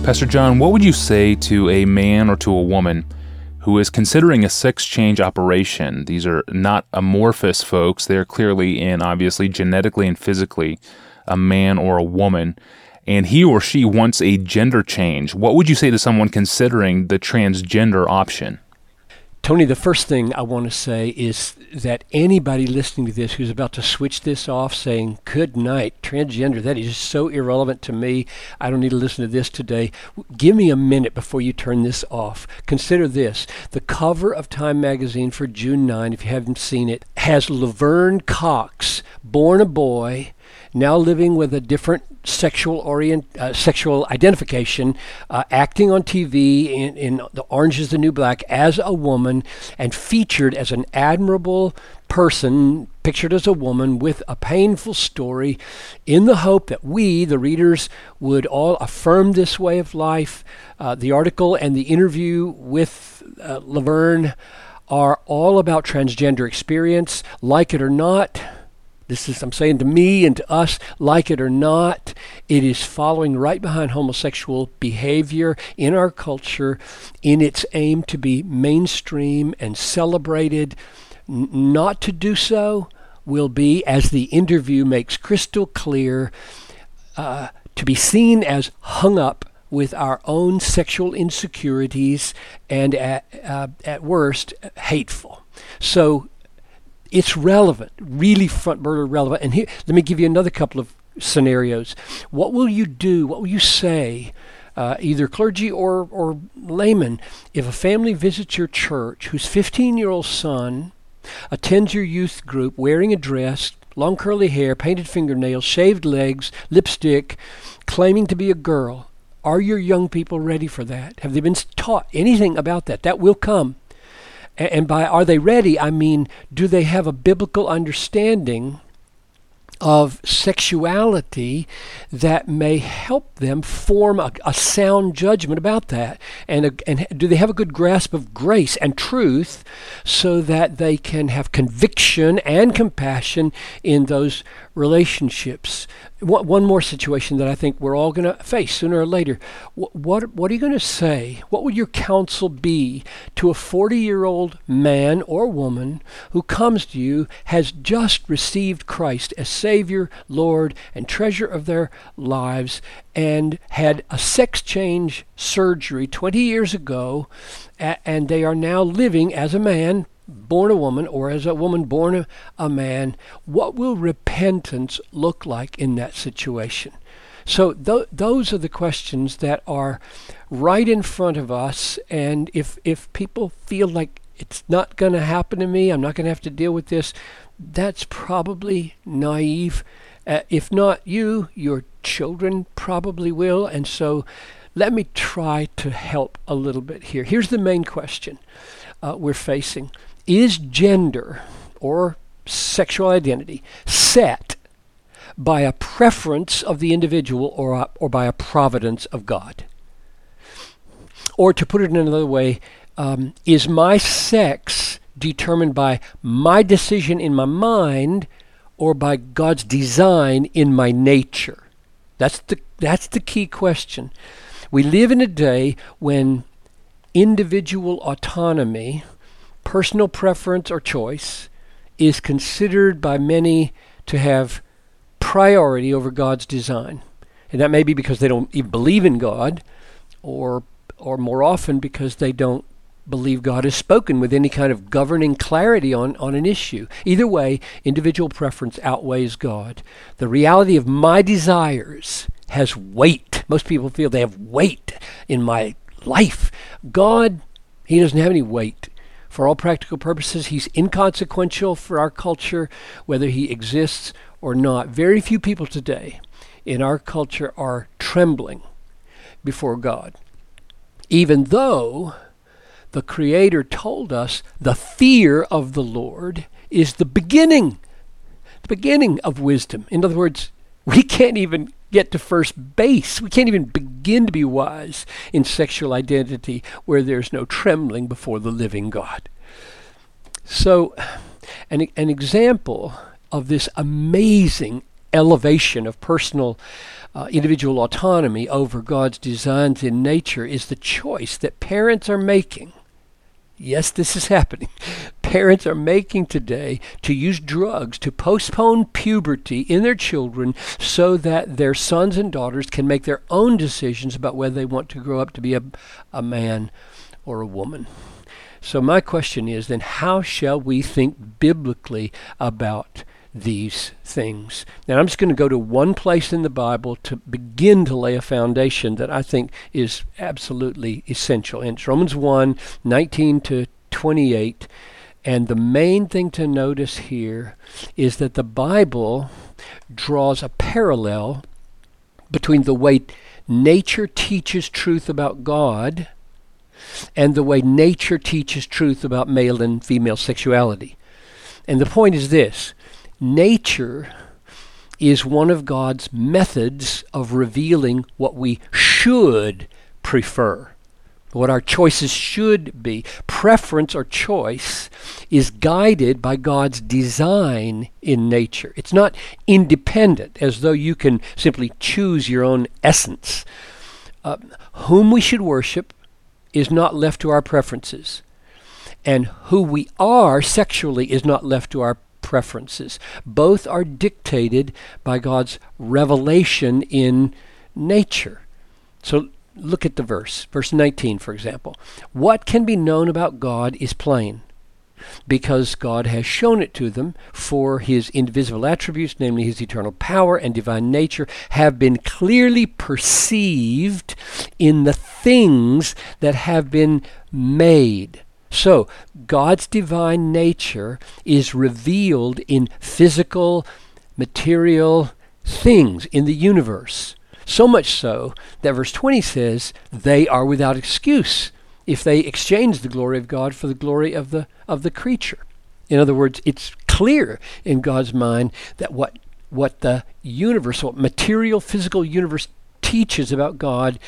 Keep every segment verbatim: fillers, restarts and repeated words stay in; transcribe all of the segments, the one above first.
Pastor John, what would you say to a man or to a woman who is considering a sex change operation? These are not amorphous folks. They're clearly and obviously genetically and physically a man or a woman, and he or she wants a gender change. What would you say to someone considering the transgender option? Tony, the first thing I want to say is that anybody listening to this who's about to switch this off saying, good night, transgender, that is so irrelevant to me, I don't need to listen to this today, give me a minute before you turn this off. Consider this. The cover of Time magazine for June ninth, if you haven't seen it, has Laverne Cox, born a boy, now living with a different sexual orient, uh, sexual identification, uh, acting on T V in, in The Orange is the New Black as a woman, and featured as an admirable person, pictured as a woman with a painful story, in the hope that we, the readers, would all affirm this way of life. Uh, the article and the interview with uh, Laverne are all about transgender experience, like it or not. This is, I'm saying to me and to us, like it or not, it is following right behind homosexual behavior in our culture in its aim to be mainstream and celebrated. N- not to do so will be, as the interview makes crystal clear, uh, to be seen as hung up with our own sexual insecurities and at, uh, at worst, hateful. So it's relevant, really front burner relevant. And here, let me give you another couple of scenarios. What will you do? What will you say, uh, either clergy or, or layman, if a family visits your church whose fifteen-year-old son attends your youth group wearing a dress, long curly hair, painted fingernails, shaved legs, lipstick, claiming to be a girl? Are your young people ready for that? Have they been taught anything about that? That will come. And by are they ready, I mean, do they have a biblical understanding of sexuality that may help them form a, a sound judgment about that? And, a, and do they have a good grasp of grace and truth so that they can have conviction and compassion in those relationships? One more situation that I think we're all going to face sooner or later. What, what, what are you going to say? What would your counsel be to a forty-year-old man or woman who comes to you, has just received Christ as Savior, Lord, and treasure of their lives, and had a sex change surgery twenty years ago, and they are now living as a man, born a woman, or as a woman born a, a man? What will repentance look like in that situation? So th- those are the questions that are right in front of us. And if if people feel like it's not going to happen to me, I'm not going to have to deal with this, that's probably naive. Uh, if not you, your children probably will. And so let me try to help a little bit here. Here's the main question uh, we're facing. Is gender or sexual identity set by a preference of the individual or, a, or by a providence of God? Or to put it in another way, um, is my sex determined by my decision in my mind or by God's design in my nature? That's the, that's the key question. We live in a day when individual autonomy, personal preference or choice, is considered by many to have priority over God's design. And that may be because they don't even believe in God, or or more often because they don't believe God has spoken with any kind of governing clarity on, on an issue. Either way, individual preference outweighs God. The reality of my desires has weight. Most people feel they have weight in my life. God, he doesn't have any weight. For all practical purposes, he's inconsequential for our culture, whether he exists or not. Very few people today in our culture are trembling before God, even though the Creator told us the fear of the Lord is the beginning, the beginning of wisdom. In other words, we can't even get to first base. We can't even begin to be wise in sexual identity where there's no trembling before the living God. So, an, an example of this amazing elevation of personal uh, individual autonomy over God's designs in nature is the choice that parents are making. Yes, this is happening. Parents are making today to use drugs to postpone puberty in their children so that their sons and daughters can make their own decisions about whether they want to grow up to be a, a man or a woman. So my question is then, how shall we think biblically about these things? Now I'm just going to go to one place in the Bible to begin to lay a foundation that I think is absolutely essential. And it's Romans one, nineteen to twenty-eight. And the main thing to notice here is that the Bible draws a parallel between the way nature teaches truth about God and the way nature teaches truth about male and female sexuality. And the point is this: nature is one of God's methods of revealing what we should prefer, what our choices should be. Preference or choice is guided by God's design in nature. It's not independent, as though you can simply choose your own essence. Uh, whom we should worship is not left to our preferences, and who we are sexually is not left to our preferences. Both are dictated by God's revelation in nature. So look at the verse, verse nineteen, for example. What can be known about God is plain, because God has shown it to them, for his indivisible attributes, namely his eternal power and divine nature, have been clearly perceived in the things that have been made. So, God's divine nature is revealed in physical, material things in the universe. So much so that verse twenty says, they are without excuse if they exchange the glory of God for the glory of the of the creature. In other words, it's clear in God's mind that what what the universe, what material, physical universe teaches about God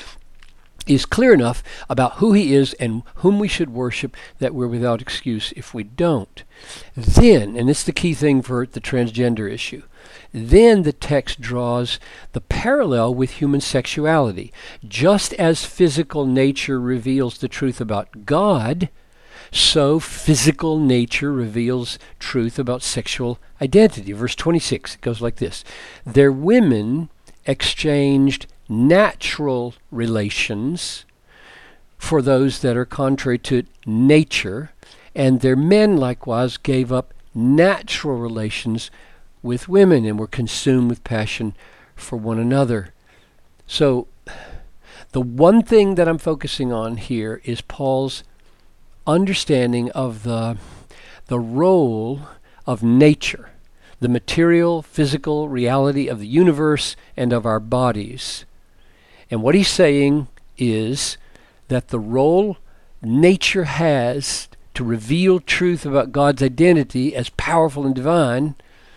is clear enough about who he is and whom we should worship that we're without excuse if we don't. Then, and this is the key thing for the transgender issue, then the text draws the parallel with human sexuality. Just as physical nature reveals the truth about God, so physical nature reveals truth about sexual identity. Verse twenty-six, it goes like this: their women exchanged natural relations for those that are contrary to nature, and their men likewise gave up natural relations with women and were consumed with passion for one another. So the one thing that I'm focusing on here is Paul's understanding of the the role of nature, the material, physical reality of the universe and of our bodies. And what he's saying is that the role nature has to reveal truth about God's identity as powerful and divine,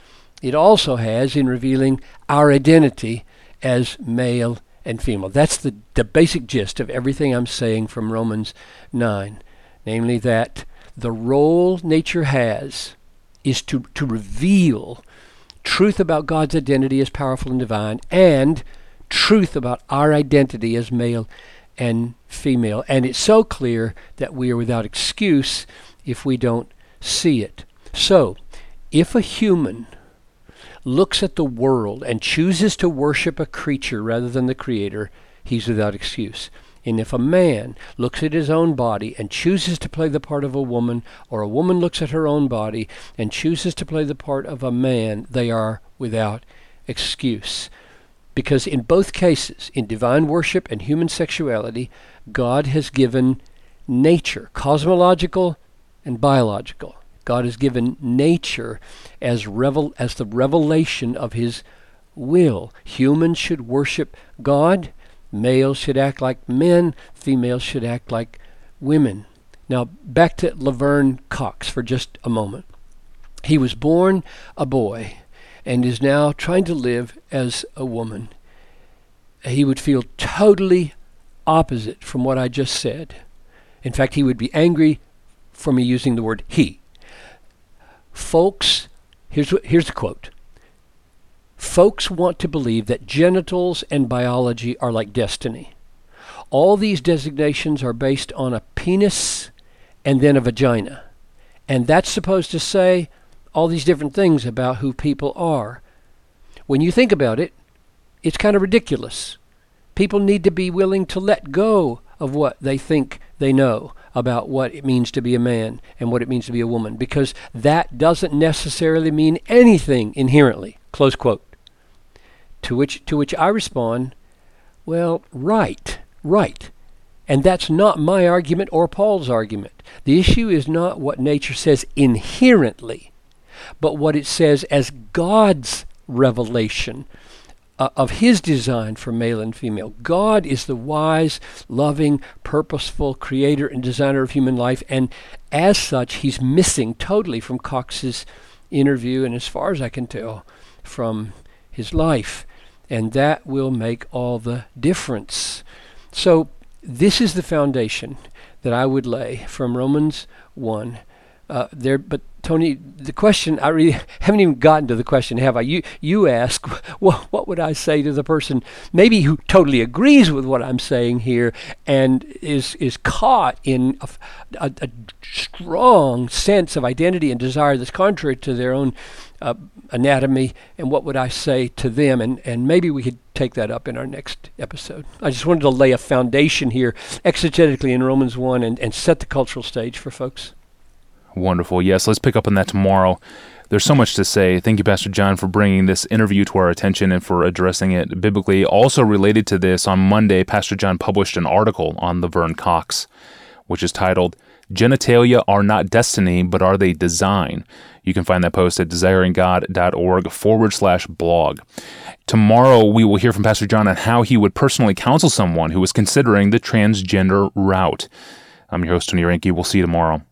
it also has in revealing our identity as male and female. That's the, the basic gist of everything I'm saying from Romans nine. Namely that the role nature has is to, to reveal truth about God's identity as powerful and divine, and truth about our identity as male and female. And it's so clear that we are without excuse if we don't see it. So, if a human looks at the world and chooses to worship a creature rather than the Creator, he's without excuse. And if a man looks at his own body and chooses to play the part of a woman, or a woman looks at her own body and chooses to play the part of a man, they are without excuse. Because in both cases, in divine worship and human sexuality, God has given nature, cosmological and biological. God has given nature as revel as the revelation of his will. Humans should worship God. Males should act like men. Females should act like women. Now, back to Laverne Cox for just a moment. He was born a boy and is now trying to live as a woman. He would feel totally opposite from what I just said. In fact, he would be angry for me using the word he. Folks, here's what, here's the quote. folks want to believe that genitals and biology are like destiny. All these designations are based on a penis and then a vagina. And that's supposed to say all these different things about who people are. When you think about it, it's kind of ridiculous. People need to be willing to let go of what they think they know about what it means to be a man and what it means to be a woman, because that doesn't necessarily mean anything inherently. Close quote. To which, to which I respond, well, right, right. And that's not my argument or Paul's argument. The issue is not what nature says inherently, but what it says as God's revelation uh, of his design for male and female. God is the wise, loving, purposeful creator and designer of human life, and as such, he's missing totally from Cox's interview, and as far as I can tell, from his life. And that will make all the difference. So this is the foundation that I would lay from Romans one. Uh, there, but Tony, the question, I really haven't even gotten to the question, have I? You you ask, well, what would I say to the person maybe who totally agrees with what I'm saying here and is is caught in a, a, a strong sense of identity and desire that's contrary to their own uh, anatomy, and what would I say to them? And, and maybe we could take that up in our next episode. I just wanted to lay a foundation here exegetically in Romans one and, and set the cultural stage for folks. Wonderful. Yes, let's pick up on that tomorrow. There's so much to say. Thank you, Pastor John, for bringing this interview to our attention and for addressing it biblically. Also related to this, on Monday, Pastor John published an article on Laverne Cox, which is titled, Genitalia Are Not Destiny, But Are They Design? You can find that post at desiringgod.org forward slash blog. Tomorrow, we will hear from Pastor John on how he would personally counsel someone who is considering the transgender route. I'm your host, Tony Reinke. We'll see you tomorrow.